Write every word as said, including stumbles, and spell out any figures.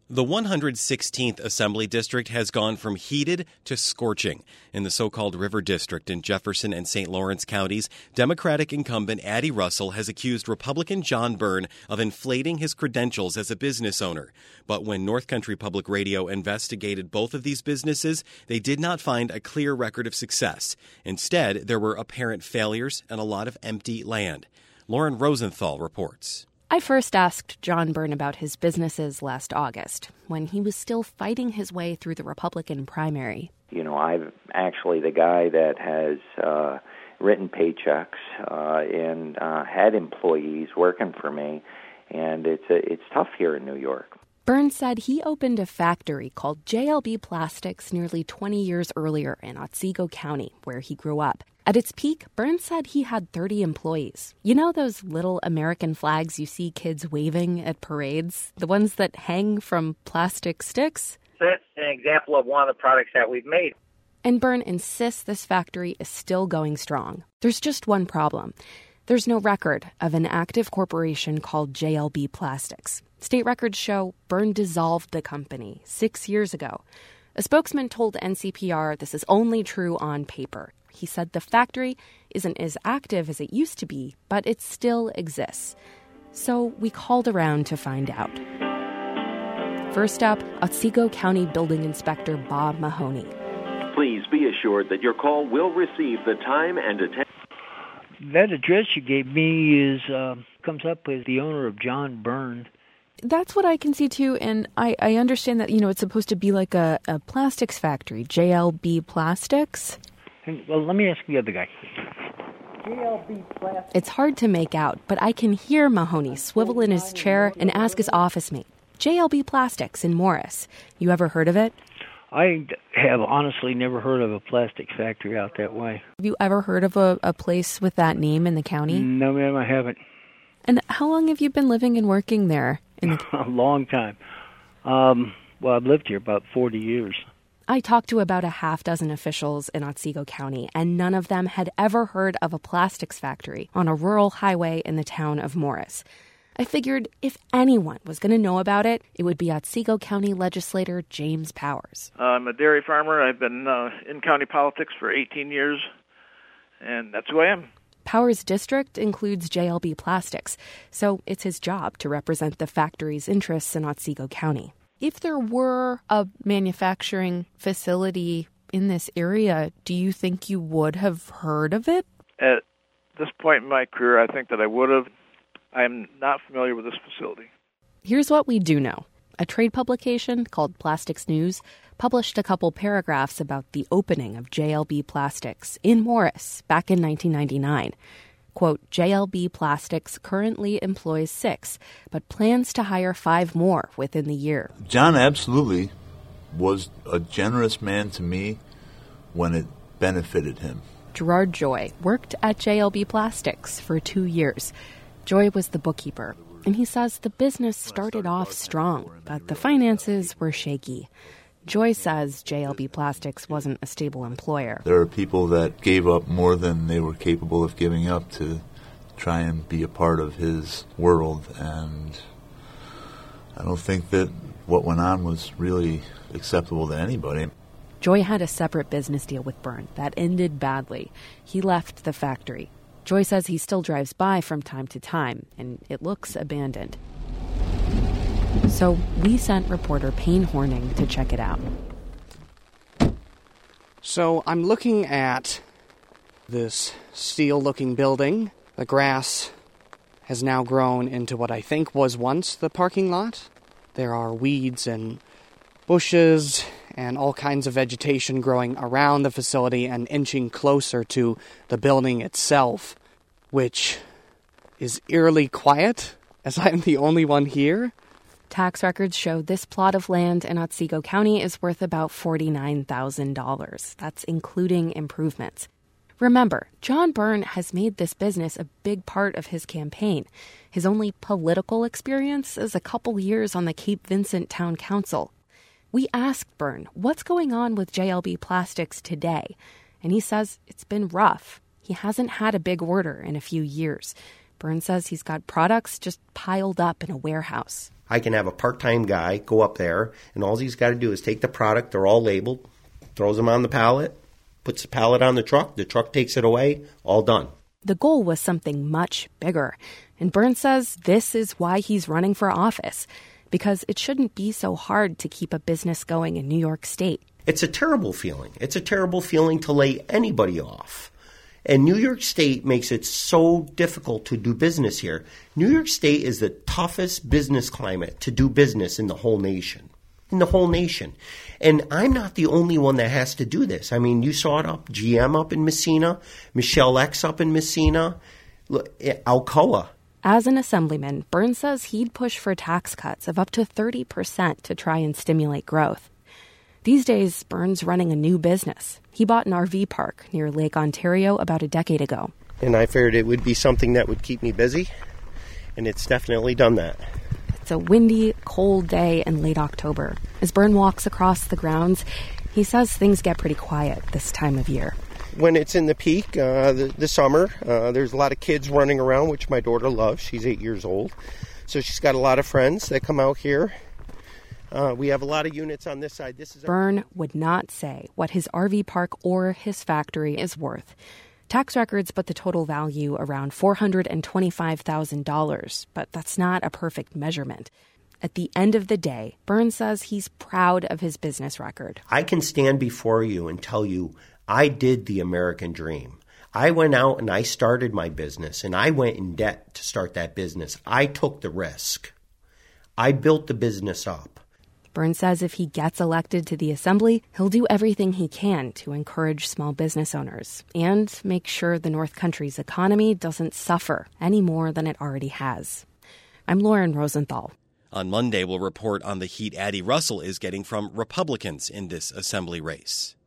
The one hundred sixteenth Assembly District has gone from heated to scorching. In the so-called River District in Jefferson and Saint Lawrence counties, Democratic incumbent Addie Russell has accused Republican John Byrne of inflating his credentials as a business owner. But when North Country Public Radio investigated both of these businesses, they did not find a clear record of success. Instead, there were apparent failures and a lot of empty land. Lauren Rosenthal reports. I first asked John Byrne about his businesses last August, when he was still fighting his way through the Republican primary. You know, I'm actually the guy that has uh, written paychecks uh, and uh, had employees working for me, and it's a, it's tough here in New York. Byrne said he opened a factory called J L B Plastics nearly twenty years earlier in Otsego County, where he grew up. At its peak, Byrne said he had thirty employees. You know those little American flags you see kids waving at parades? The ones that hang from plastic sticks? That's an example of one of the products that we've made. And Byrne insists this factory is still going strong. There's just one problem. There's no record of an active corporation called J L B Plastics. State records show Byrne dissolved the company six years ago. A spokesman told N C P R this is only true on paper. He said the factory isn't as active as it used to be, but it still exists. So we called around to find out. First up, Otsego County Building Inspector Bob Mahoney. Please be assured that your call will receive the time and attention. That address you gave me is uh, comes up as the owner of John Byrne. That's what I can see, too, and I, I understand that, you know, it's supposed to be like a, a plastics factory, J L B Plastics. Well, let me ask the other guy. J L B Plastics. It's hard to make out, but I can hear Mahoney swivel in his chair and ask his office mate, J L B Plastics in Morris. You ever heard of it? I have honestly never heard of a plastics factory out that way. Have you ever heard of a, a place with that name in the county? No, ma'am, I haven't. And how long have you been living and working there? In the... A long time. Um, well, I've lived here about forty years. I talked to about a half dozen officials in Otsego County, and none of them had ever heard of a plastics factory on a rural highway in the town of Morris. I figured if anyone was going to know about it, it would be Otsego County legislator James Powers. Uh, I'm a dairy farmer. I've been uh, in county politics for eighteen years, and that's who I am. Powers' district includes J L B Plastics, so it's his job to represent the factory's interests in Otsego County. If there were a manufacturing facility in this area, do you think you would have heard of it? At this point in my career, I think that I would have. I'm not familiar with this facility. Here's what we do know. A trade publication called Plastics News published a couple paragraphs about the opening of J L B Plastics in Morris back in nineteen ninety-nine. Quote, J L B Plastics currently employs six, but plans to hire five more within the year. John absolutely was a generous man to me when it benefited him. Gerard Joy worked at J L B Plastics for two years. Joy was the bookkeeper, and he says the business started off strong, but the finances were shaky. Joy says J L B Plastics wasn't a stable employer. There are people that gave up more than they were capable of giving up to try and be a part of his world, and I don't think that what went on was really acceptable to anybody. Joy had a separate business deal with Byrne that ended badly. He left the factory. Joy says he still drives by from time to time, and it looks abandoned. So we sent reporter Payne Horning to check it out. So I'm looking at this steel-looking building. The grass has now grown into what I think was once the parking lot. There are weeds and bushes and all kinds of vegetation growing around the facility and inching closer to the building itself, which is eerily quiet, as I'm the only one here. Tax records show this plot of land in Otsego County is worth about forty-nine thousand dollars. That's including improvements. Remember, John Byrne has made this business a big part of his campaign. His only political experience is a couple years on the Cape Vincent Town Council. We asked Byrne what's going on with J L B Plastics today, and he says it's been rough. He hasn't had a big order in a few years. Byrne says he's got products just piled up in a warehouse. I can have a part-time guy go up there, and all he's got to do is take the product, they're all labeled, throws them on the pallet, puts the pallet on the truck, the truck takes it away, all done. The goal was something much bigger, and Burns says this is why he's running for office, because it shouldn't be so hard to keep a business going in New York State. It's a terrible feeling. It's a terrible feeling to lay anybody off. And New York State makes it so difficult to do business here. New York State is the toughest business climate to do business in the whole nation. In the whole nation. And I'm not the only one that has to do this. I mean, you saw it up, G M up in Messina, Michelle X up in Messina, Alcoa. As an assemblyman, Burns says he'd push for tax cuts of up to thirty percent to try and stimulate growth. These days, Burns running a new business. He bought an R V park near Lake Ontario about a decade ago. And I figured it would be something that would keep me busy, and it's definitely done that. It's a windy, cold day in late October. As Burns walks across the grounds, he says things get pretty quiet this time of year. When it's in the peak, uh, the, the summer, uh, there's a lot of kids running around, which my daughter loves. She's eight years old. So she's got a lot of friends that come out here. Uh, we have a lot of units on this side. This is Burns would not say what his R V park or his factory is worth. Tax records put the total value around four hundred twenty-five thousand dollars, but that's not a perfect measurement. At the end of the day, Burns says he's proud of his business record. I can stand before you and tell you I did the American dream. I went out and I started my business, and I went in debt to start that business. I took the risk. I built the business up. Burns says if he gets elected to the assembly, he'll do everything he can to encourage small business owners and make sure the North Country's economy doesn't suffer any more than it already has. I'm Lauren Rosenthal. On Monday, we'll report on the heat Addie Russell is getting from Republicans in this assembly race.